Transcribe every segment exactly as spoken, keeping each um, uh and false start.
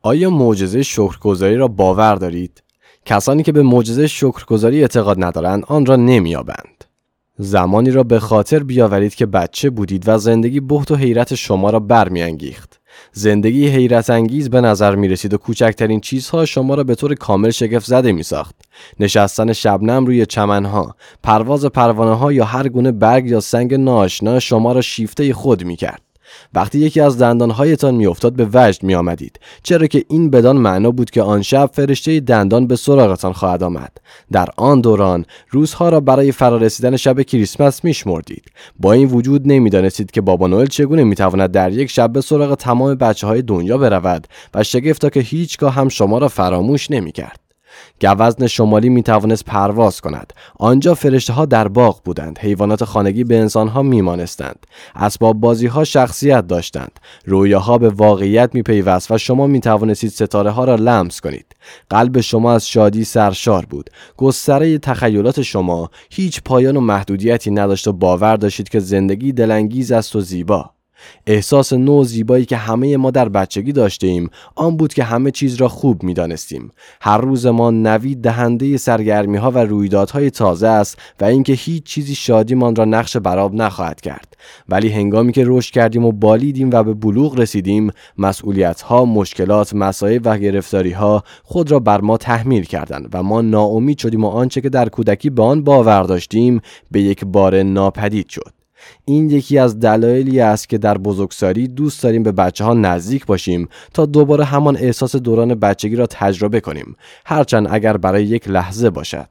آیا معجزه شکرگزاری را باور دارید؟ کسانی که به معجزه شکرگزاری اعتقاد ندارند آن را نمی‌یابند. زمانی را به خاطر بیاورید که بچه بودید و زندگی بهت و حیرت شما را برمی‌انگیخت. زندگی حیرت انگیز به نظر می رسید و کوچکترین چیزها شما را به طور کامل شگفت زده می ساخت. نشستن شبنم روی چمنها، پرواز پروانه ها یا هر گونه برگ یا سنگ ناآشنا شما را شیفته خود می کرد. وقتی یکی از دندانهایتان می افتاد به وجد می آمدید، چرا که این بدان معنا بود که آن شب فرشته دندان به سراغتان خواهد آمد. در آن دوران روزها را برای فرارسیدن شب کریسمس می شمردید. با این وجود نمی دانستید که بابا نوئل چگونه می تواند در یک شب به سراغ تمام بچه های دنیا برود و شگفتا که هیچگاه هم شما را فراموش نمی کرد. گوزن شمالی می توانست پرواز کند. آنجا فرشته ها در باغ بودند. حیوانات خانگی به انسان ها می مانستند. اسباب بازی ها شخصیت داشتند. رویاها به واقعیت می پیوست و شما می توانستید ستاره ها را لمس کنید. قلب شما از شادی سرشار بود. گستره تخیلات شما هیچ پایان و محدودیتی نداشت و باور داشتید که زندگی دلانگیز است و زیبا. احساس نو زیبایی که همه ما در بچگی داشته ایم آن بود که همه چیز را خوب می دانستیم. هر روز ما نوید دهنده سرگرمی ها و رویدادهای تازه است و اینکه هیچ چیزی شادیمان را نقش برآب نخواهد کرد. ولی هنگامی که رشد کردیم و بالیدیم و به بلوغ رسیدیم، مسئولیت ها، مشکلات، مصائب و گرفتاری ها خود را بر ما تحمیل کردند و ما ناامید شدیم و آنچه که در کودکی به آن باور داشتیم به یک بار ناپدید شد. این یکی از دلایلی است که در بزرگسالی دوست داریم به بچه ها نزدیک باشیم تا دوباره همان احساس دوران بچگی را تجربه کنیم، هرچند اگر برای یک لحظه باشد.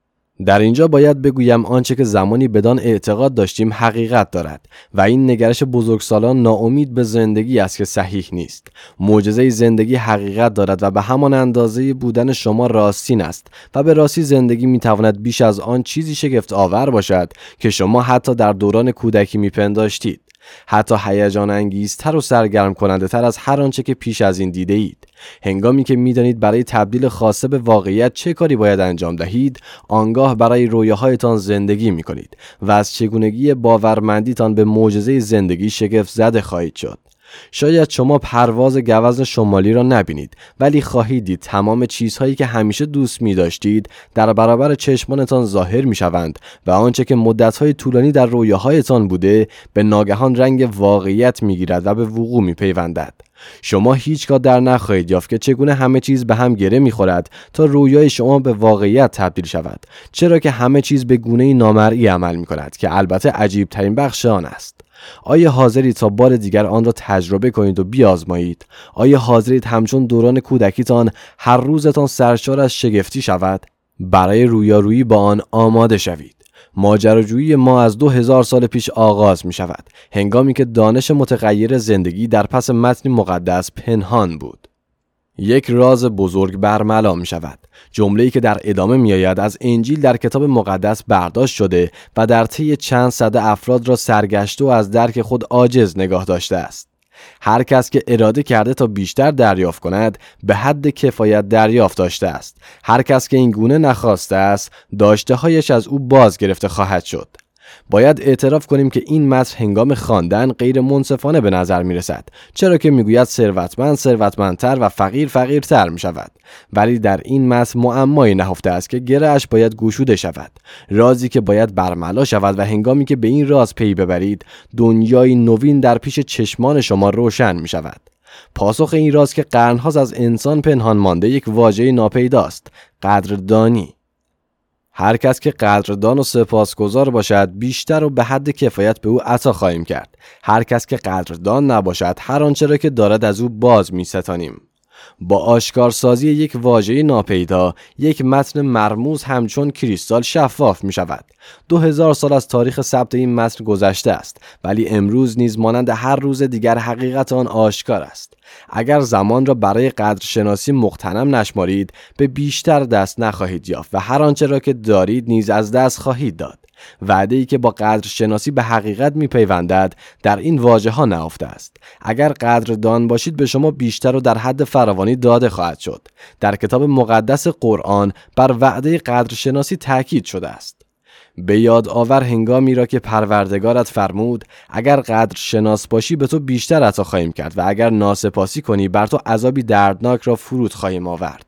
در اینجا باید بگویم آنچه که زمانی بدان اعتقاد داشتیم حقیقت دارد و این نگرش بزرگسالان ناامید به زندگی است که صحیح نیست. معجزه زندگی حقیقت دارد و به همان اندازه بودن شما راستین است و به راستی زندگی میتواند بیش از آن چیزی شگفت آور باشد که شما حتی در دوران کودکی میپنداشتید. حتی هیجان انگیزتر و سرگرم کننده تر از هر آنچه که پیش از این دیده اید. هنگامی که میدانید برای تبدیل خاصه به واقعیت چه کاری باید انجام دهید، آنگاه برای رویاهایتان زندگی میکنید و از چگونگی باورمندیتان به معجزه زندگی شگفت زده خواهید شد. شاید شما پرواز گوزن شمالی را نبینید، ولی خواهید دید تمام چیزهایی که همیشه دوست می داشتید در برابر چشمانتان ظاهر می شوند و آنچه که مدتهای طولانی در رویاهایتان بوده به ناگهان رنگ واقعیت می گیرد و به وقوع می پیوندد. شما هیچگاه در نخواهید یافت که چگونه همه چیز به هم گره می خورد تا رویای شما به واقعیت تبدیل شود، چرا که همه چیز به گونه‌ای نامرئی عمل می کند که البته عجیب ترین بخش آن است. آیا حاضرید تا بار دیگر آن را تجربه کنید و بیازمایید؟ آیا حاضرید همچون دوران کودکیتان هر روزتان سرشار از شگفتی شود؟ برای رویارویی با آن آماده شوید. ماجراجویی ما از دو هزار سال پیش آغاز می شود، هنگامی که دانش متغیر زندگی در پس متن مقدس پنهان بود. یک راز بزرگ برملا می شود. جمله‌ای که در ادامه می آید از انجیل در کتاب مقدس برداشت شده و در طی چند صده افراد را سرگشته و از درک خود عاجز نگاه داشته است. هر کس که اراده کرده تا بیشتر دریافت کند به حد کفایت دریافت داشته است. هر کس که این گونه نخواسته است داشته هایش از او باز گرفته خواهد شد. باید اعتراف کنیم که این متن هنگام خواندن غیر منصفانه به نظر می رسد، چرا که می گوید ثروتمند ثروتمندتر و فقیر فقیرتر می شود. ولی در این متن معمایی نهفته است که گره‌اش باید گشوده شود، رازی که باید برملا شود و هنگامی که به این راز پی ببرید دنیای نوین در پیش چشمان شما روشن می شود. پاسخ این راز که قرن‌هاست از انسان پنهان مانده یک واژه ناپیداست: قدردانی. هر کس که قدردان و سپاسگزار باشد بیشتر و به حد کفایت به او عطا خواهیم کرد. هر کس که قدردان نباشد هر آنچه را که دارد از او باز می ستانیم. با آشکارسازی یک واژه ناپیدا یک متن مرموز همچون کریستال شفاف می شود. دو هزار سال از تاریخ ثبت این متن گذشته است، ولی امروز نیز مانند هر روز دیگر حقیقت آن آشکار است. اگر زمان را برای قدرشناسی مغتنم نشمارید به بیشتر دست نخواهید یافت و هر آنچه را که دارید نیز از دست خواهید داد. وعده‌ای که با قدرشناسی به حقیقت می‌پیوندد در این واژه‌ها نهفته است: اگر قدردان باشید به شما بیشتر و در حد فراوانی داده خواهد شد. در کتاب مقدس قرآن بر وعده قدرشناسی تاکید شده است. به یاد آور هنگامی را که پروردگارت فرمود اگر قدر شناس باشی به تو بیشتر عطا خواهیم کرد و اگر ناسپاسی کنی بر تو عذابی دردناک را فرود خواهیم آورد.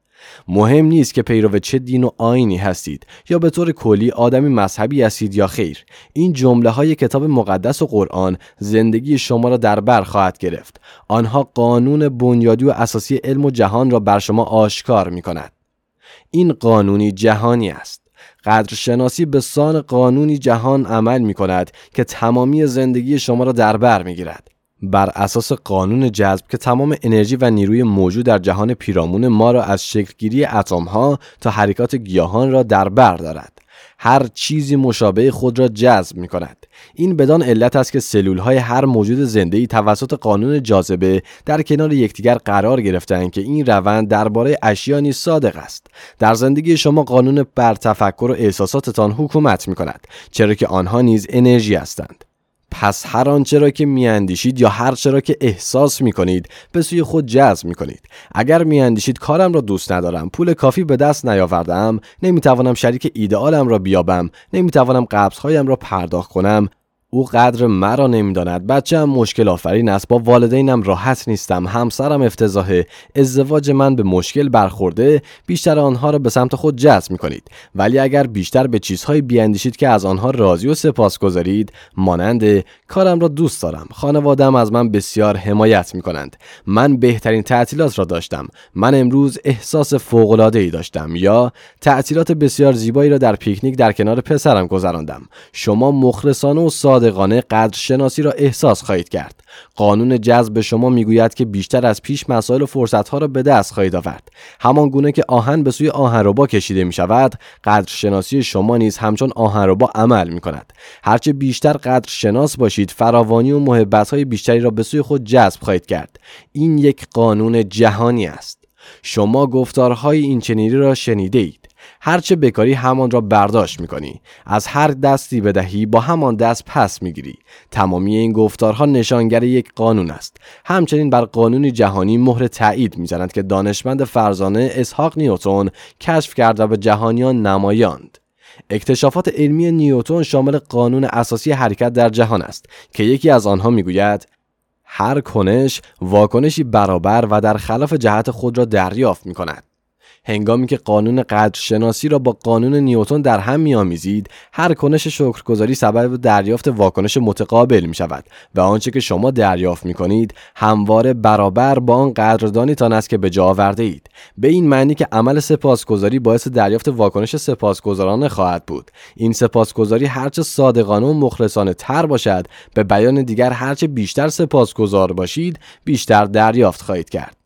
مهم نیست که پیرو چه دین و آیینی هستید یا به طور کلی آدمی مذهبی هستید یا خیر. این جمله های کتاب مقدس و قرآن زندگی شما را در بر خواهد گرفت. آنها قانون بنیادی و اساسی علم و جهان را بر شما آشکار می کند. این قانونی جهانی است. قدرشناسی به سان قانونی جهان عمل می کند که تمامی زندگی شما را در بر می گیرد. بر اساس قانون جذب که تمام انرژی و نیروی موجود در جهان پیرامون ما را از شکلگیری اتم‌ها تا حرکات گیاهان را در بر دارد. هر چیزی مشابه خود را جذب می کند. این بدان علت است که سلول‌های هر موجود زنده‌ای توسط قانون جاذبه در کنار یکدیگر قرار گرفتند که این روند درباره اشیا نیز صادق است. در زندگی شما قانون بر تفکر و احساساتتان حکومت می کند، چرا که آنها نیز انرژی هستند. پس هر آنچه را که میاندیشید یا هر چه را که احساس میکنید به سوی خود جذب میکنید. اگر میاندیشید کارم را دوست ندارم، پول کافی به دست نیاوردم، نمیتوانم شریک ایدئالم را بیابم، نمیتوانم قبضهایم را پرداخت کنم، او قدر مرا نمیداند، بچه‌ام مشکل آفرین است، با والدینم راحت نیستم، همسرم افتضاحه، ازدواج من به مشکل برخورده، بیشتر آنها را به سمت خود جذب می‌کنید. ولی اگر بیشتر به چیزهایی بیاندیشید که از آنها راضی و سپاسگزارید، مانند کارم را دوست دارم، خانواده‌ام از من بسیار حمایت می‌کنند، من بهترین تعطیلات را داشتم، من امروز احساس فوق‌العاده‌ای داشتم، یا تعطیلات بسیار زیبایی را در پیکنیک در کنار پسرم گذراندم، شما مخلصانه و صادقانه قدرشناسی را احساس خواهید کرد. قانون جذب به شما میگوید که بیشتر از پیش مسائل و فرصت‌ها را به دست خواهید آورد. همان گونه که آهن به سوی آهنربا کشیده می‌شود، قدرشناسی شما نیز همچون آهنربا عمل می‌کند. هرچه بیشتر قدرشناس باشید، فراوانی و محبت‌های بیشتری را به سوی خود جذب خواهید کرد. این یک قانون جهانی است. شما گفتارهای این چنینی را شنیده اید. هرچه بکاری همان را برداشت میکنی. از هر دستی بدهی با همان دست پس میگیری. تمامی این گفتارها نشانگر یک قانون است. همچنین بر قانون جهانی مهر تایید میزنند که دانشمند فرزانه اسحاق نیوتن کشف کرد و به جهانیان نمایاند. اکتشافات علمی نیوتن شامل قانون اساسی حرکت در جهان است که یکی از آنها میگوید هر کنش واکنشی برابر و در خلاف جهت خود را دریافت میکند. هنگامی که قانون قدرشناسی را با قانون نیوتن در هم می‌آمیزید، هر کنش شکرگزاری سبب دریافت واکنش متقابل می‌شود و آنچه که شما دریافت می‌کنید همواره برابر با آن قدردانیتان است که به جا آورده اید. به این معنی که عمل سپاسگزاری باعث دریافت واکنش سپاسگزارانه خواهد بود. این سپاسگزاری هرچه صادقانه و مخلصانه تر باشد، به بیان دیگر هرچه بیشتر سپاسگزار باشید، بیشتر دریافت خواهید کرد.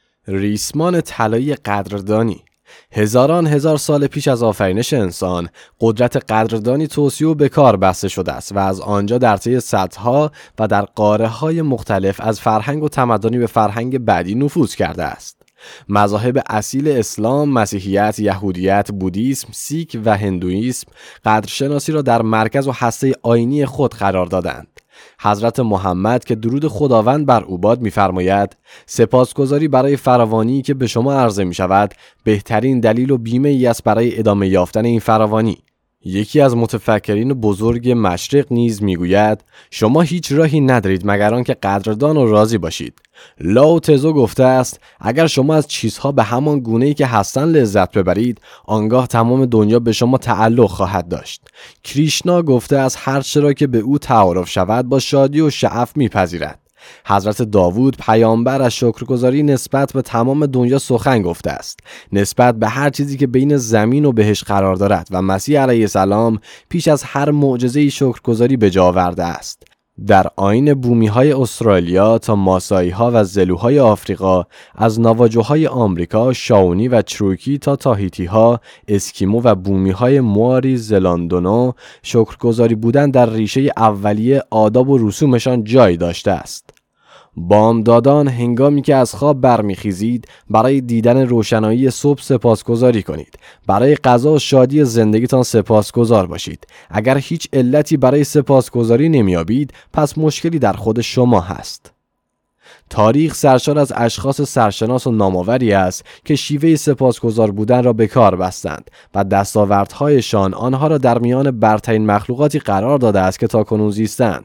ریسمان طلایی قدردانی. هزاران هزار سال پیش از آفرینش انسان، قدرت قدردانی توصیه و به کار بسته شده است و از آنجا در طی سطح‌ها و در قاره‌های مختلف از فرهنگ و تمدنی به فرهنگ بعدی نفوذ کرده است. مذاهب اصیل اسلام، مسیحیت، یهودیت، بودیسم، سیک و هندویسم قدرشناسی را در مرکز و هسته آیینی خود قرار دادند. حضرت محمد که درود خداوند بر او باد می‌فرماید سپاسگزاری برای فراوانی که به شما عرضه می‌شود بهترین دلیل و بیمه ای است برای ادامه یافتن این فراوانی. یکی از متفکرین بزرگ مشرق نیز میگوید شما هیچ راهی ندارید مگر آنکه قدردان و راضی باشید. لاو تزو گفته است اگر شما از چیزها به همان گونه‌ای که هستند لذت ببرید، آنگاه تمام دنیا به شما تعلق خواهد داشت. کریشنا گفته است هر چه را که به او تعارف شود با شادی و شعف میپذیرد. حضرت داوود پیامبر از شکرگزاری نسبت به تمام دنیا سخن گفته است، نسبت به هر چیزی که بین زمین و بهشت قرار دارد، و مسیح علیه السلام پیش از هر معجزه‌ای شکرگزاری به جا آورده است. در آیین بومی‌های استرالیا تا ماسایی‌ها و زلوهای آفریقا، از ناواجوهای آمریکا، شاونی و چروکی تا تاهیتی‌ها، اسکیمو و بومی‌های مواری زلاندونو، شکرگزاری بودن در ریشه اولیه آداب و رسومشان جای داشته است. بامدادان هنگامی که از خواب برمیخیزید برای دیدن روشنایی صبح سپاسگزاری کنید. برای غذا و شادی زندگیتان سپاسگزار باشید. اگر هیچ علتی برای سپاسگزاری نمیابید، پس مشکلی در خود شما هست. تاریخ سرشار از اشخاص سرشناس و نامآوری است که شیوه سپاسگزار بودن را به کار بستند و دستاوردهایشان آنها را در میان برترین مخلوقاتی قرار داده است که تاکنون زیستند.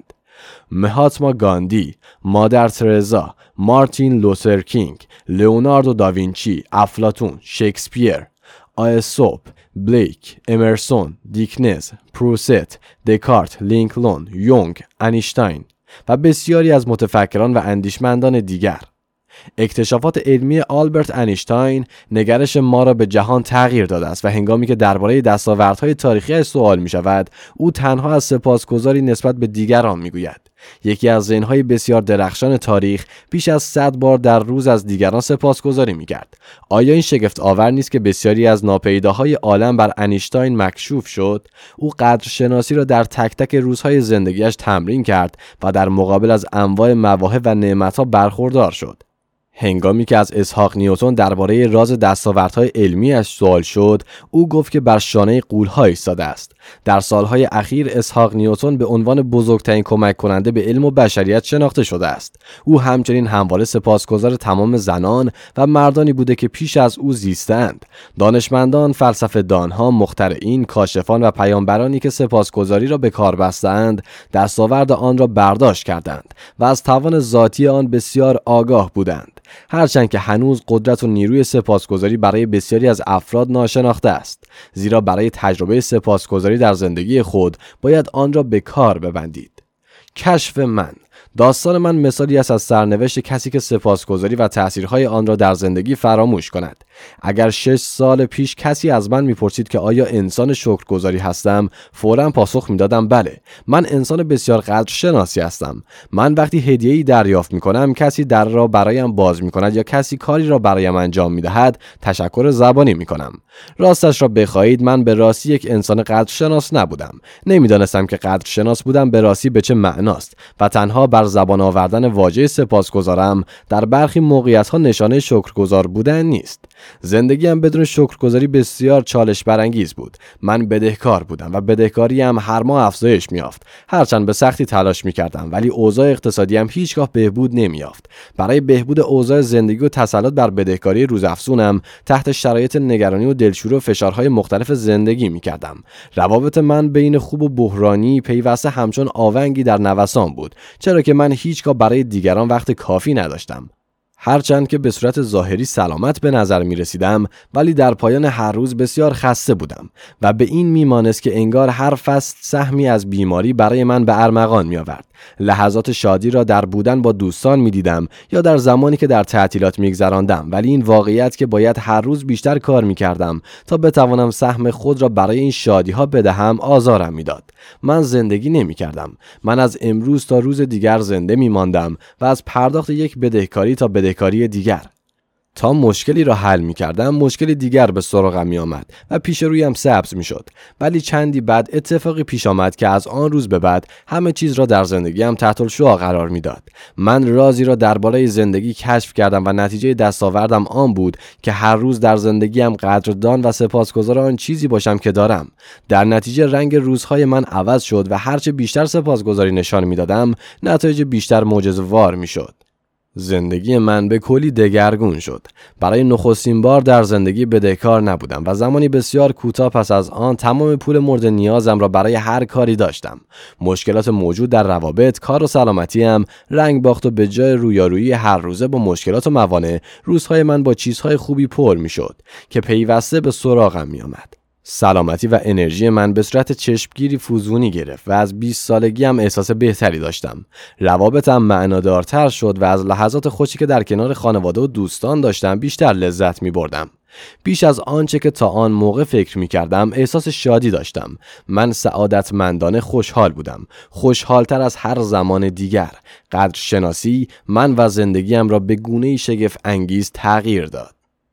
مهاتما گاندی، مادر ترزا، مارتین لوتر کینگ، لئوناردو داوینچی، افلاطون، شکسپیر، آیسوپ، بلیک، امرسون، دیکنز، پروست، دکارت، لینکلن، یونگ، انیشتین و بسیاری از متفکران و اندیشمندان دیگر. اکتشافات علمی آلبرت انیشتین نگرش ما را به جهان تغییر داده است و هنگامی که درباره دستاوردهای تاریخی سوال می شود، او تنها از سپاسگزاری نسبت به دیگران می گوید. یکی از ذهن‌های بسیار درخشان تاریخ بیش از صد بار در روز از دیگران سپاسگزاری می‌کرد. آیا این شگفت آور نیست که بسیاری از ناپیداهای عالم بر انیشتین مکشوف شد؟ او قدرشناسی را در تک تک روزهای زندگیش تمرین کرد و در مقابل از انواع مواهب و نعمت‌ها برخوردار شد. هنگامی که از اسحاق نیوتن درباره راز دستاوردهای علمی‌اش سوال شد، او گفت که بر شانه غول‌ها ایستاده است. در سالهای اخیر اسحاق نیوتن به عنوان بزرگترین کمک کننده به علم و بشریت شناخته شده است. او همچنین همواره سپاسگزار تمام زنان و مردانی بوده که پیش از او زیستند. دانشمندان، فلسفه‌دانها، مخترعین، کاشفان و پیامبرانی که سپاسگزاری را به کار بستند، دستاورد آن را برداشت کردند و از توان ذاتی آن بسیار آگاه بودند. هرچند که هنوز قدرت و نیروی سپاسگزاری برای بسیاری از افراد ناشناخته است، زیرا برای تجربه سپاسگزاری در زندگی خود باید آن را به کار ببندید. کشف من داستان من مثالی است از سرنوشت کسی که سپاسگزاری و تأثیرهای آن را در زندگی فراموش کند. اگر شش سال پیش کسی از من میپرسید که آیا انسان شکرگزاری هستم، فوراً پاسخ میدادم بله، من انسان بسیار قدرشناسی هستم. من وقتی هدیه‌ای دریافت میکنم، کسی در را برایم باز میکند یا کسی کاری را برایم انجام میدهد، تشکر زبانی میکنم. راستش را بخواهید، من به راستی یک انسان قدرشناس نبودم. نمیدانستم که قدرشناس بودم به راستی به چه معناست و تنها بر زبان آوردن واژه سپاسگزارم در برخی موقعیت‌ها نشانه شکرگزار بودن نیست. زندگیم بدون شکرگزاری بسیار چالش برانگیز بود. من بدهکار بودم و بدهکاریم هر ماه افزایش می‌یافت. هرچند به سختی تلاش می‌کردم، ولی اوضاع اقتصادیم هیچگاه بهبود نمی‌یافت. برای بهبود اوضاع زندگی و تسلط بر بدهکاری روزافزونم، تحت شرایط نگرانی و دلشوره و فشارهای مختلف زندگی می‌کردم. روابط من بین خوب و بحرانی پیوسته همچون آونگی در نوسان بود، چرا که من هیچگاه برای دیگران وقت کافی نداشتم. هرچند که به صورت ظاهری سلامت به نظر می رسیدم، ولی در پایان هر روز بسیار خسته بودم و به این می مانست که انگار هر فصل سهمی از بیماری برای من به ارمغان می آورد. لحظات شادی را در بودن با دوستان می دیدم یا در زمانی که در تعطیلات می گذراندم، ولی این واقعیت که باید هر روز بیشتر کار می کردم تا بتوانم سهم خود را برای این شادی ها بدهم آزارم می داد. من زندگی نمی کردم. من از امروز تا روز دیگر زنده می ماندم و از پرداخت یک بدهکاری تا بدهکاری دیگر. تا مشکلی را حل می کردم، مشکل دیگر به سراغم می آمد و پیش رویم سبز می شد. ولی چندی بعد اتفاقی پیش آمد که از آن روز به بعد همه چیز را در زندگیم تحت الشعاع قرار می داد. من رازی را درباره زندگی کشف کردم و نتیجه دستاوردم آن بود که هر روز در زندگیم قدردان و سپاسگزار آن چیزی باشم که دارم. در نتیجه رنگ روزهای من عوض شد و هرچه بیشتر سپاسگزاری نشان می دادم، نتایج بیشتر معجزه‌وار می شد. زندگی من به کلی دگرگون شد. برای نخستین بار در زندگی بدهکار نبودم و زمانی بسیار کوتاه پس از آن تمام پول مورد نیازم را برای هر کاری داشتم. مشکلات موجود در روابط، کار و سلامتیم رنگ باخت و به جای رویارویی هر روزه با مشکلات و موانع، روزهای من با چیزهای خوبی پر می شد که پیوسته به سراغم می آمد. سلامتی و انرژی من به صورت چشمگیری فزونی گرفت و از بیست سالگی هم احساس بهتری داشتم. روابطم معنادارتر شد و از لحظات خوشی که در کنار خانواده و دوستان داشتم بیشتر لذت می بردم. بیش از آنچه که تا آن موقع فکر می کردم احساس شادی داشتم. من سعادتمندانه خوشحال بودم، خوشحالتر از هر زمان دیگر. قدرشناسی من و زندگیم را به گونه‌ای شگفت انگیز تغییر داد.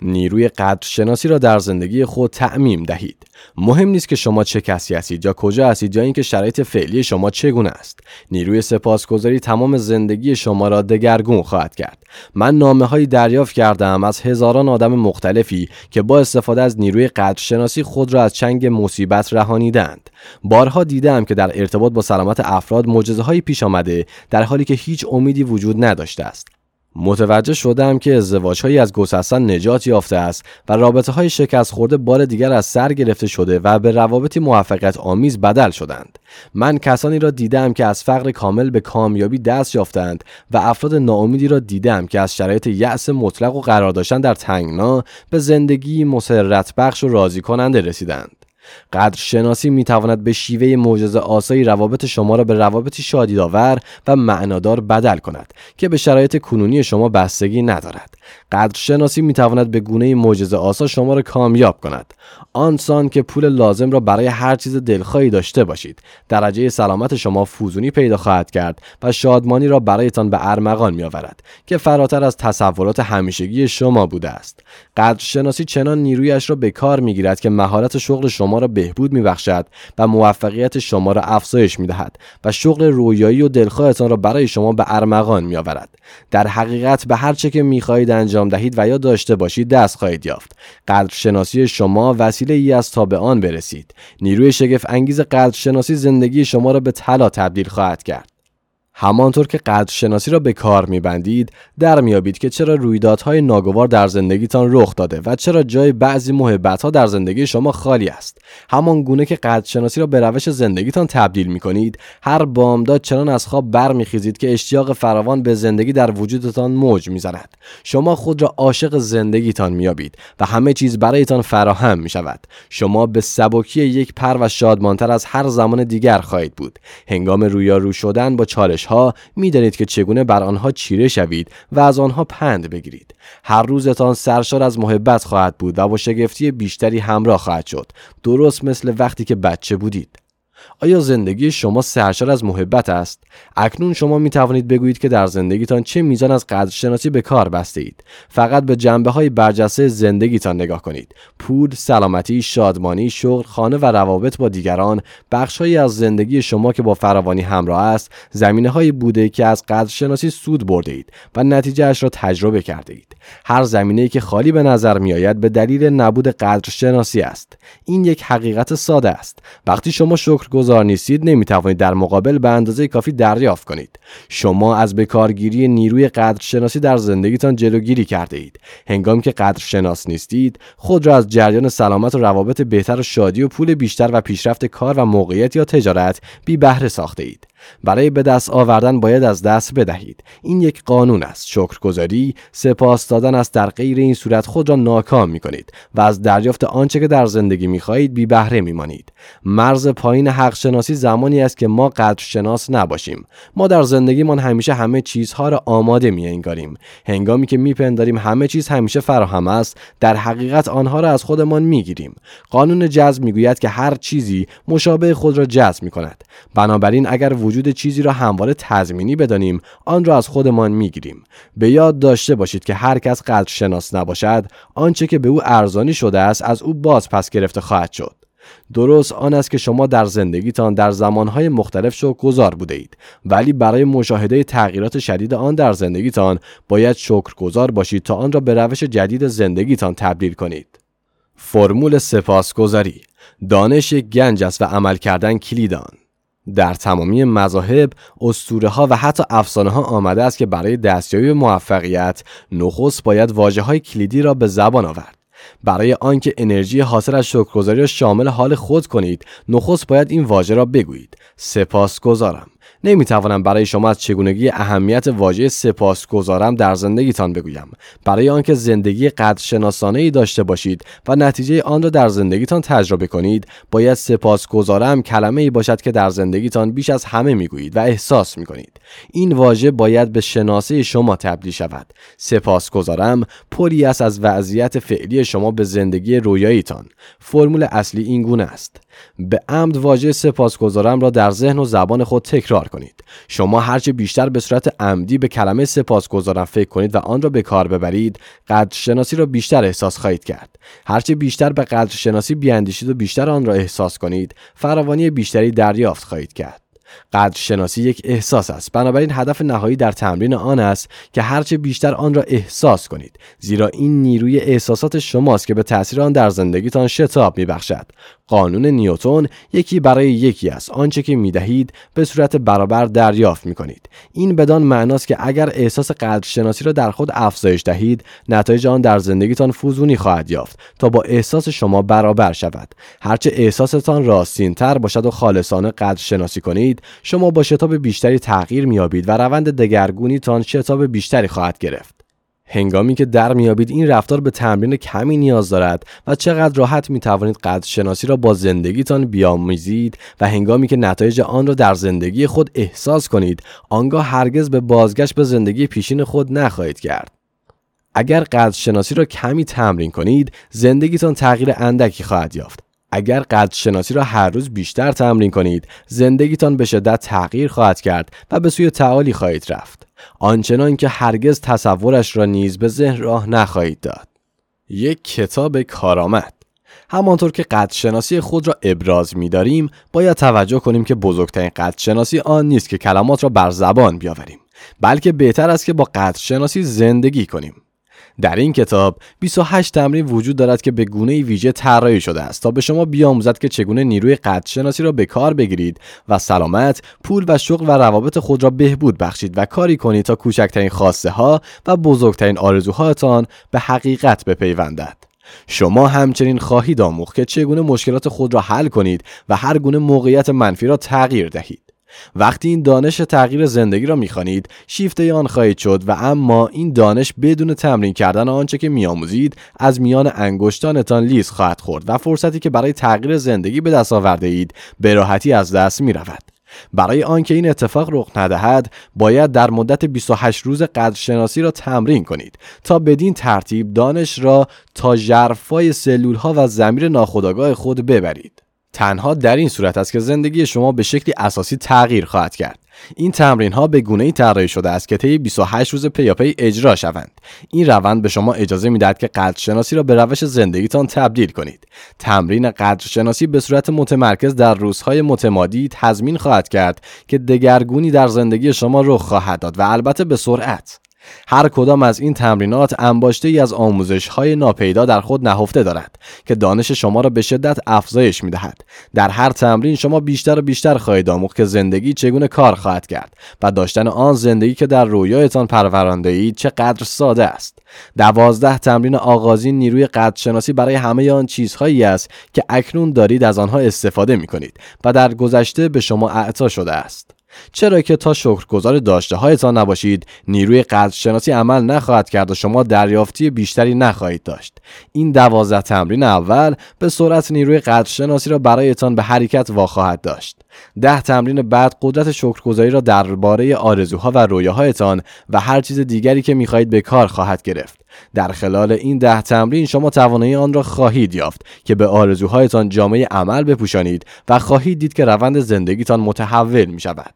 نیروی قدرشناسی را در زندگی خود تعمیم دهید. مهم نیست که شما چه کسی هستید یا کجا هستید یا اینکه شرایط فعلی شما چگونه است. نیروی سپاسگزاری تمام زندگی شما را دگرگون خواهد کرد. من نامه‌هایی دریافت کردم از هزاران آدم مختلفی که با استفاده از نیروی قدرشناسی خود را از چنگ مصیبت رهانیدند. بارها دیدم که در ارتباط با سلامت افراد معجزه‌هایی پیش آمده در حالی که هیچ امیدی وجود نداشته است. متوجه شدم که ازدواج‌هایی از گسستن نجات یافته است و رابطه‌های شکست خورده بار دیگر از سر گرفته شده و به روابطی موفقیت آمیز بدل شدند. من کسانی را دیدم که از فقر کامل به کامیابی دست یافتند و افراد ناامیدی را دیدم که از شرایط یأس مطلق و قرار داشتن در تنگنا به زندگی مسرت بخش و راضی کننده رسیدند. قدرشناسی می تواند به شیوه معجزه آسایی روابط شما را به روابطی شادی‌آور و معنادار بدل کند که به شرایط کنونی شما بستگی ندارد. قدرشناسی می تواند به گونه معجزه آسا شما را کامیاب کند. آنسان که پول لازم را برای هر چیز دلخواهی داشته باشید، درجه سلامت شما فوزونی پیدا خواهد کرد و شادمانی را برایتان به ارمغان می آورد که فراتر از تصورات همیشگی شما بوده است. قدرشناسی چنان نیرویش را به کار می گیرد که مهارت شغل شما را بهبود می بخشد و موفقیت شما را افزایش می دهد و شغل رویایی و دلخواهتان را برای شما به ارمغان می آورد. در حقیقت به هر چه که می خواهید انجام دهید و یا داشته باشید دست خواهید یافت. قدرشناسی شما وسیله ای است تا به آن برسید. نیروی شگفت انگیز قدرشناسی زندگی شما را به طلا تبدیل خواهد کرد. همانطور که قدرشناسی را به کار می‌بندید، در میابید که چرا رویدادهای ناگوار در زندگیتان رخ داده و چرا جای بعضی محبت‌ها در زندگی شما خالی است. همان گونه که قدرشناسی را به روش زندگیتان تبدیل می‌کنید، هر بامداد چنان از خواب برمیخیزید که اشتیاق فراوان به زندگی در وجودتان موج می‌زند. شما خود را عاشق زندگیتان میابید و همه چیز برایتان فراهم می‌شود. شما به سبکی یک پر و شادمانتر از هر زمان دیگر خواهید بود. هنگام رویارو شدن با چالش ها می‌دانید که چگونه بر آنها چیره شوید و از آنها پند بگیرید. هر روزتان سرشار از محبت خواهد بود و با شگفتی بیشتری همراه خواهد شد، درست مثل وقتی که بچه بودید. آیا زندگی شما سرشار از محبت است؟ اکنون شما می توانید بگویید که در زندگیتان چه میزان از قدرشناسی به کار بسته اید. فقط به جنبه‌های برجسته زندگیتان نگاه کنید. پول، سلامتی، شادمانی، شغل، خانه و روابط با دیگران، بخش‌هایی از زندگی شما که با فراوانی همراه است، زمینه‌هایی بوده که از قدرشناسی سود برده اید و نتیجه اش را تجربه کرده اید. هر زمینه‌ای که خالی به نظر می‌آید به دلیل نبود قدرشناسی است. این یک حقیقت ساده است. وقتی شما شکرگزار نیستید، نمی‌توانید در مقابل به اندازه کافی دریافت کنید. شما از بکارگیری نیروی قدرشناسی در زندگیتان جلوگیری کرده اید. هنگامی که قدرشناس نیستید، خود را از جریان سلامت و روابط بهتر و شادی و پول بیشتر و پیشرفت کار و موقعیت یا تجارت بی بهره ساخته اید. برای به دست آوردن باید از دست بدهید. این یک قانون است. شکرگزاری، سپاس دادن است. در غیر این صورت خود را ناکام می کنید و از دریافت آنچه که در زندگی می خواهید بی بهره می مانید. مرز پایین حق شناسی زمانی است که ما قدرشناس نباشیم. ما در زندگیمان همیشه همه چیزها را آماده می انگاریم. هنگامی که می پنداریم همه چیز همیشه فراهم است، در حقیقت آنها را از خودمان می گیریم. قانون جذب می گوید که هر چیزی مشابه خود را جذب می کند. بنابراین اگر وجود چیزی را همواره تضمینی بدانیم، آن را از خودمان میگیریم. به یاد داشته باشید که هر کس قدرشناس نباشد، آنچه که به او ارزانی شده است از او باز پس گرفته خواهد شد. درست آن است که شما در زندگیتان در زمانهای مختلف شکرگزار بوده اید، ولی برای مشاهده تغییرات شدید آن در زندگیتان باید شکرگزار باشید تا آن را به روش جدید زندگیتان تبدیل کنید. فرمول سپاسگزاری. دانش یک گنج است و عمل کردن کلید آن. در تمامی مذاهب، اسطوره‌ها و حتی افسانه‌ها آمده است که برای دستیابی به موفقیت نخست باید واژه‌های کلیدی را به زبان آورد. برای آنکه انرژی حاصل از شکرگزاری را شامل حال خود کنید، نخست باید این واژه را بگویید: سپاسگزارم. نمیتوانم برای شما از چگونگی اهمیت واژه سپاسگزارم در زندگیتان بگویم. برای آنکه زندگی قدرشناسانه‌ای داشته باشید و نتیجه آن را در زندگیتان تجربه کنید، باید سپاسگزارم کلمه‌ای باشد که در زندگیتان بیش از همه میگویید و احساس میکنید. این واژه باید به شناسه شما تبدیل شود. سپاسگزارم پلی است از وضعیت فعلی شما به زندگی رویاییتان. فرمول اصلی این گونه است: به عمد واژه سپاسگزارم را در ذهن و زبان خود تکرار تکرار کنید. شما هرچه بیشتر به صورت عمدی به کلمه سپاسگزارم فکر کنید و آن را به کار ببرید، قدرشناسی را بیشتر احساس خواهید کرد. هرچه بیشتر به قدرشناسی بیاندیشید و بیشتر آن را احساس کنید، فراوانی بیشتری دریافت خواهید کرد. قدرشناسی یک احساس است، بنابراین هدف نهایی در تمرین آن است که هرچه بیشتر آن را احساس کنید، زیرا این نیروی احساسات شماست که به تأثیر آن در زندگیتان شتاب می‌بخشد. قانون نیوتن یکی برای یکی است. آنچه که می‌دهید به صورت برابر دریافت می‌کنید. این بدان معناست که اگر احساس قدرشناسی را در خود افزایش دهید، نتایج آن در زندگیتان فزونی خواهد یافت تا با احساس شما برابر شود. هرچه احساستان راستین‌تر باشد و خالصانه قدرشناسی کنید، شما با شتاب بیشتری تغییر می‌یابید و روند دگرگونیتان شتاب بیشتری خواهد گرفت. هنگامی که در میابید این رفتار به تمرین کمی نیاز دارد و چقدر راحت می توانید قدرشناسی را با زندگیتان بیامیزید و هنگامی که نتایج آن را در زندگی خود احساس کنید، آنگاه هرگز به بازگشت به زندگی پیشین خود نخواهید کرد. اگر قدرشناسی را کمی تمرین کنید، زندگیتان تغییر اندکی خواهد یافت. اگر قدرشناسی را هر روز بیشتر تمرین کنید، زندگیتان به شدت تغییر خواهد کرد و به سوی تعالی خواهید رفت، آنچنان که هرگز تصورش را نیز به ذهن راه نخواهید داد. یک کتاب کارآمد. همانطور که قدرشناسی خود را ابراز می‌داریم، باید توجه کنیم که بزرگترین قدرشناسی آن نیست که کلمات را بر زبان بیاوریم، بلکه بهتر است که با قدرشناسی زندگی کنیم. در این کتاب بیست و هشت تمرین وجود دارد که به گونه‌ای ویژه طراحی شده است تا به شما بیاموزد که چگونه نیروی قدرشناسی را به کار بگیرید و سلامت، پول و شغل و روابط خود را بهبود بخشید و کاری کنید تا کوچکترین خواسته ها و بزرگترین آرزوهایتان به حقیقت بپیوندد. شما همچنین خواهید آموخت که چگونه مشکلات خود را حل کنید و هر گونه موقعیت منفی را تغییر دهید. وقتی این دانش تغییر زندگی را می‌خوانید، شیفته آن خواهید شد و اما این دانش بدون تمرین کردن آنچه که می‌آموزید از میان انگشتانتان لیز خواهد خورد و فرصتی که برای تغییر زندگی به دست آورده اید به راحتی از دست می‌رود. برای آنکه این اتفاق رخ ندهد، باید در مدت بیست و هشت روز قدرشناسی را تمرین کنید تا بدین ترتیب دانش را تا ژرفای سلول‌ها و ضمیر ناخودآگاه خود ببرید. تنها در این صورت است که زندگی شما به شکلی اساسی تغییر خواهد کرد. این تمرین ها به گونه‌ای طراحی شده است که طی بیست و هشت روز پیاپی اجرا شوند. این روند به شما اجازه می‌دهد که قدرشناسی را به روش زندگیتان تبدیل کنید. تمرین قدرشناسی به صورت متمرکز در روزهای متمادی تضمین خواهد کرد که دگرگونی در زندگی شما رخ خواهد داد و البته به سرعت. هر کدام از این تمرینات انباشته‌ای از آموزش‌های ناپیدا در خود نهفته دارد که دانش شما را به شدت افزایش می‌دهد. در هر تمرین شما بیشتر و بیشتر خواهید آموخت که زندگی چگونه کار خواهد کرد و داشتن آن زندگی که در رویایتان پرورانده‌اید چقدر ساده است. دوازده تمرین آغازین نیروی قدرشناسی برای همه آن چیزهایی است که اکنون دارید از آنها استفاده می‌کنید و در گذشته به شما اعطا شده است. چرا که تا شکرگزار داشته هایتان نباشید، نیروی قدرشناسی عمل نخواهد کرد و شما دریافتی بیشتری نخواهید داشت. این دوازده تمرین اول به سرعت نیروی قدرشناسی را برایتان به حرکت واخواهد داشت. ده تمرین بعد قدرت شکرگزاری را درباره آرزوها و رویاهایتان و هر چیز دیگری که می‌خواهید به کار خواهد گرفت. در خلال این ده تمرین شما توانایی آن را خواهید یافت که به آرزوهایتان جامه عمل بپوشانید و خواهید دید که روند زندگیتان متحول می‌شود.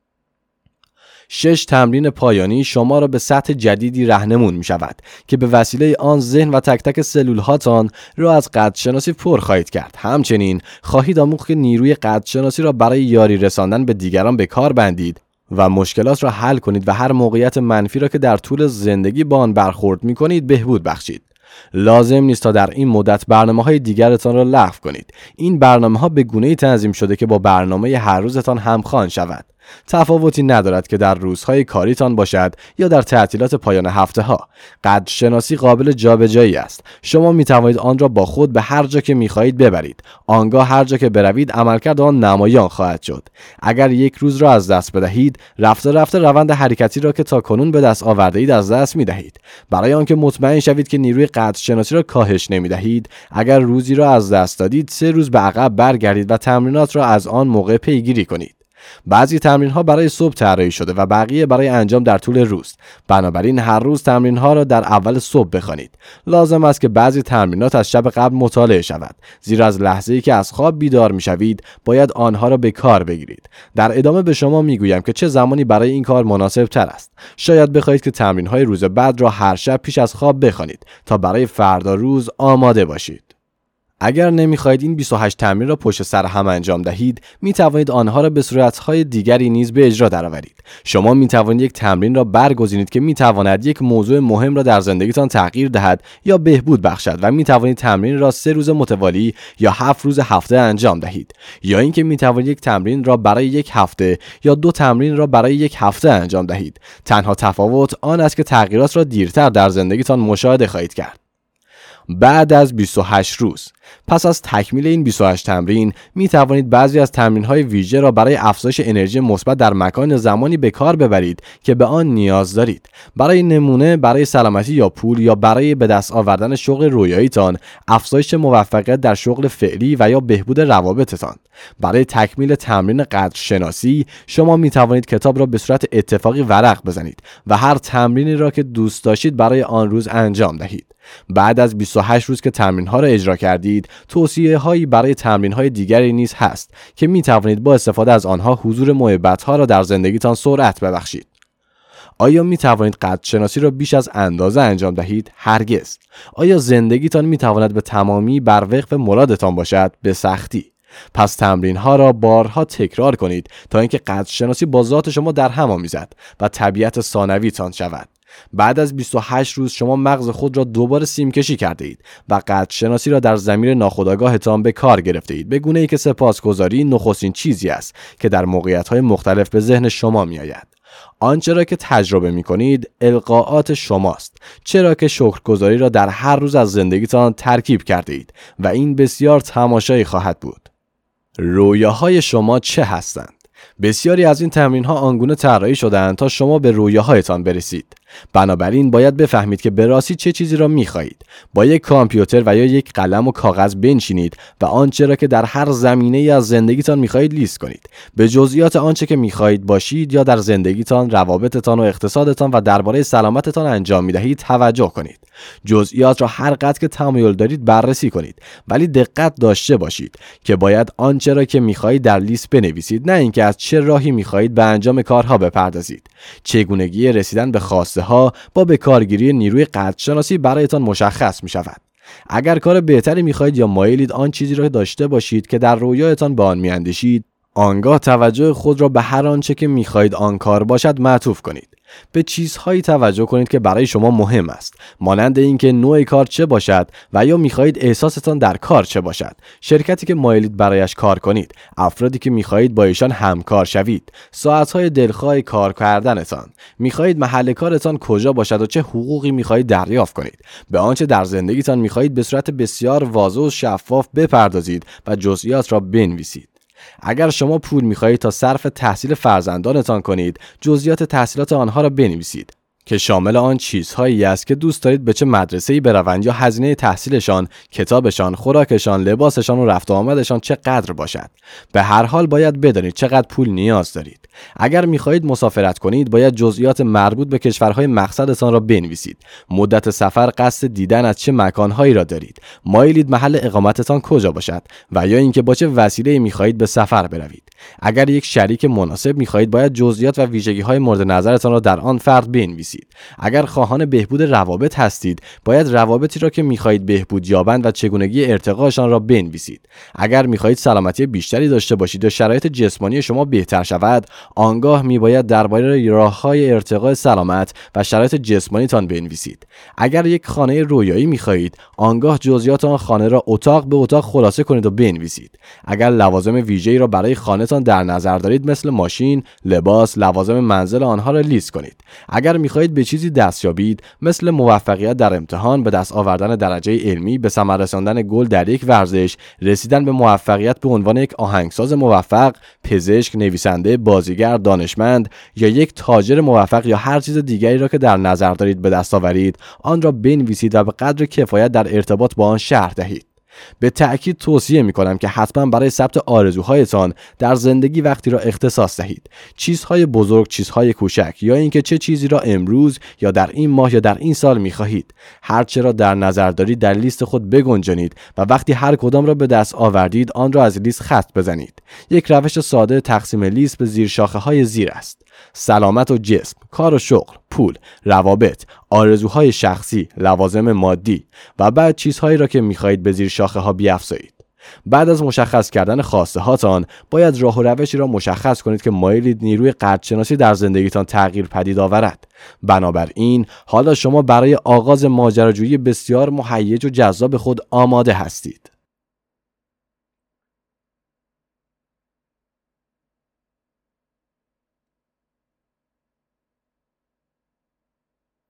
شش تمرین پایانی شما را به سطح جدیدی رهنمون می شود که به وسیله آن ذهن و تک تک سلول هاتان را از قدرشناسی پر خواهید کرد. همچنین خواهید آموخت که نیروی قدرشناسی را برای یاری رساندن به دیگران به کار بندید و مشکلات را حل کنید و هر موقعیت منفی را که در طول زندگی با آن برخورد می کنید بهبود بخشید. لازم نیست تا در این مدت برنامه‌های دیگرتان را لغو کنید. این برنامه‌ها به گونه‌ای تنظیم شده که با برنامه هر روزتان همخوان شود. تفاوتی ندارد که در روزهای کاریتان باشد یا در تعطیلات پایان هفته ها. قدرشناسی قابل جابجایی است. شما می توانید آن را با خود به هر جا که می خواهید ببرید. آنگاه هر جا که بروید عملکرد آن نمایان خواهد شد. اگر یک روز را از دست بدهید، رفته رفته روند حرکتی را که تا کنون به دست آورده اید از دست می دهید. برای آنکه مطمئن شوید که نیروی قدرشناسی را کاهش نمی دهید، اگر روزی را از دست دادید، سه روز به عقب برگردید و تمرینات را از آن موقع پیگیری کنید. بعضی تمرین‌ها برای صبح طراحی شده و بقیه برای انجام در طول روز. بنابراین هر روز تمرین‌ها را در اول صبح بخوانید. لازم است که بعضی تمرینات از شب قبل مطالعه شود، زیرا از لحظه‌ای که از خواب بیدار می‌شوید باید آنها را به کار بگیرید. در ادامه به شما می‌گویم که چه زمانی برای این کار مناسب‌تر است. شاید بخواهید که تمرین‌های روز بعد را هر شب پیش از خواب بخوانید تا برای فردا روز آماده باشید. اگر نمیخواهید این بیست و هشت تمرین را پشت سر هم انجام دهید، می توانید آنها را به صورتهای دیگری نیز به اجرا درآورید. شما می توانید یک تمرین را برگزینید که می تواند یک موضوع مهم را در زندگیتان تغییر دهد یا بهبود بخشد و می توانید تمرین را سه روز متوالی یا هفت روز هفته انجام دهید. یا اینکه می توانید یک تمرین را برای یک هفته یا دو تمرین را برای یک هفته انجام دهید. تنها تفاوت آن است که تغییرات را دیرتر در زندگیتان مشاهده خواهید کرد. بعد از بیست و هشت روز، پس از تکمیل این بیست و هشت تمرین می توانید بعضی از تمرین‌های ویژه را برای افزایش انرژی مثبت در مکان زمانی به کار ببرید که به آن نیاز دارید. برای نمونه برای سلامتی یا پول یا برای به دست آوردن شغل رویاییتان، افزایش موفقیت در شغل فعلی و یا بهبود روابطتان. برای تکمیل تمرین قدرشناسی شما می توانید کتاب را به صورت اتفاقی ورق بزنید و هر تمرینی را که دوست داشتید برای آن روز انجام دهید. بعد از بیست و هشت روز که تمرین‌ها را اجرا کردید، توصیه‌هایی برای تمرین‌های دیگری نیز هست که می توانید با استفاده از آنها حضور محبت‌ها را در زندگیتان سرعت ببخشید. آیا می توانید قدرشناسی را بیش از اندازه انجام دهید؟ هرگز. آیا زندگیتان می تواند به تمامی بر وفق مرادتان باشد؟ به سختی. پس تمرین‌ها را بارها تکرار کنید تا اینکه قدرشناسی با ذات شما در هم آمیزد و طبیعت ثانویتان شود. بعد از بیست و هشت روز شما مغز خود را دوباره سیمکشی کرده اید و قدرشناسی را در ضمیر ناخودآگاهتان به کار گرفته اید، به گونه‌ای که سپاسگزاری نخستین چیزی است که در موقعیت‌های مختلف به ذهن شما می‌آید. آنچه را که تجربه می‌کنید القاءات شماست، چرا که شکرگزاری را در هر روز از زندگیتان ترکیب کرده اید و این بسیار تماشایی خواهد بود. رویاهای شما چه هستند؟ بسیاری از این تمرین‌ها آنگونه طراحی شده‌اند تا شما به رویاهایتان برسید. بنابراین باید بفهمید که به راستی چه چیزی را می‌خواهید. با یک کامپیوتر و یا یک قلم و کاغذ بنشینید و آنچه را که در هر زمینه‌ای از زندگیتان می‌خواهید لیست کنید. به جزئیات آنچه که می‌خواهید باشید یا در زندگیتان، روابطتان و اقتصادتان و درباره سلامتتان انجام می‌دهید توجه کنید. جزئیات را هر قدر که تمایل دارید بررسی کنید، ولی دقت داشته باشید که باید آنچه را که می‌خواهید در لیست بنویسید، نه اینکه از چه راهی می‌خواهید به انجام کارها بپردازید. چگونگی رسیدن به خواسته ها با به کارگیری نیروی قدرشناسی برایتان مشخص می شود. اگر کار بهتری می خواهید یا مایلید آن چیزی را داشته باشید که در رویایتان به آن می اندیشید، آنگاه توجه خود را به هر آنچه که می خواهید آن کار باشد معطوف کنید. به چیزهایی توجه کنید که برای شما مهم است، مانند اینکه نوع کار چه باشد و یا می‌خواهید احساستان در کار چه باشد، شرکتی که مایلید برایش کار کنید، افرادی که می‌خواهید با ایشان همکار شوید، ساعت‌های دلخواه کار کردنتان، می‌خواهید محل کارتان کجا باشد و چه حقوقی می‌خواهید دریافت کنید. به آنچه در زندگیتان می‌خواهید به صورت بسیار واضح و شفاف بپردازید و جزئیات را بنویسید. اگر شما پول می‌خواهید تا صرف تحصیل فرزندانتان کنید، جزئیات تحصیلات آنها را بنویسید که شامل آن چیزهایی است که دوست دارید به چه مدرسه‌ای بروند یا هزینه تحصیلشان، کتابشان، خوراکشان، لباسشان و رفت و آمدشان چقدر باشد. به هر حال باید بدانید چقدر پول نیاز دارید. اگر می‌خواهید مسافرت کنید، باید جزئیات مربوط به کشورهای مقصدتان را بنویسید. مدت سفر، قصد دیدن از چه مکانهایی را دارید، مایلید محل اقامتتان کجا باشد و یا اینکه با چه وسیله‌ای می‌خواهید به سفر بروید. اگر یک شریک مناسب می‌خواهید، باید جزئیات و ویژگی‌های مورد نظرتان را در آن فرد بنویسید. اگر خواهان بهبود روابط هستید، باید روابطی را که می‌خواهید بهبود یابند و چگونگی ارتقایشان را بنویسید. اگر می‌خواهید سلامتی بیشتری داشته باشید و شرایط جسمانی شما بهتر شود، آنگاه می‌باید درباره راه‌های ارتقای سلامت و شرایط جسمانیتان بنویسید. اگر یک خانه رویایی می‌خواهید، آنگاه جزئیات آن خانه را اتاق به اتاق خلاصه کنید و بنویسید. اگر لوازم ویژه‌ای را برای خانه‌تان در نظر دارید، مثل ماشین، لباس، لوازم منزل، آنها را لیست کنید. اگر می‌خواهید به چیزی دست یابید، مثل موفقیت در امتحان، به دست آوردن درجه علمی، به ثمر رساندن گل در یک ورزش، رسیدن به موفقیت به عنوان یک آهنگساز موفق، پزشک، نویسنده، بازیگر، دانشمند یا یک تاجر موفق یا هر چیز دیگری را که در نظر دارید به دست آورید، آن را بنویسید و به قدر کفایت در ارتباط با آن شرح دهید. به تأکید توصیه می‌کنم که حتما برای ثبت آرزوهایتان در زندگی وقتی را اختصاص دهید. چیزهای بزرگ، چیزهای کوچک، یا اینکه چه چیزی را امروز یا در این ماه یا در این سال می‌خواهید. هر چه را در نظر دارید در لیست خود بگنجانید و وقتی هر کدام را به دست آوردید آن را از لیست خط بزنید. یک روش ساده تقسیم لیست به زیر شاخه‌های زیر است: سلامت و جسم، کار و شغل، پول، روابط، آرزوهای شخصی، لوازم مادی و بعد چیزهایی را که می‌خواهید به زیر شاخه‌ها بیافزایید. بعد از مشخص کردن خواسته هاتان باید راه و روشی را مشخص کنید که مایلید نیروی قدرشناسی در زندگیتان تغییر پدید آورد. بنابراین حالا شما برای آغاز ماجراجویی بسیار مهیج و جذاب خود آماده هستید.